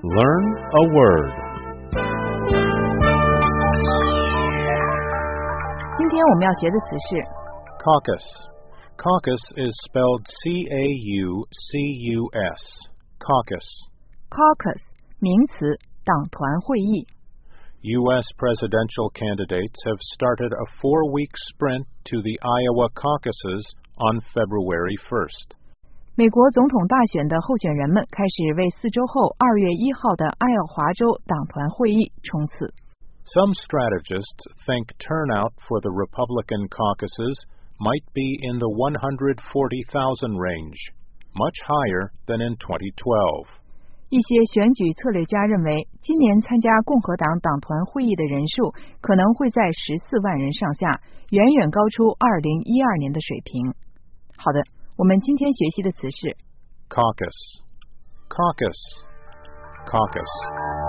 Learn a word. 今天我们要学的词是 Caucus. Caucus is spelled C-A-U-C-U-S. Caucus. caucus 名词，党团会议。 U.S. presidential candidates have started a 4-week sprint to the Iowa caucuses on February 1st. 美国总统大选的候选人们开始为4周后2月1号的爱奥华州党团会议冲刺。 Some strategists think turnout for the Republican caucuses might be in the 140,000 range, much higher than in 2012. 一些选举策略家认为，今年参加共和党党团会议的人数可能会在14万人上下，远远高出2012年的水平。好的，我们今天学习的词是 Caucus. Caucus. Caucus.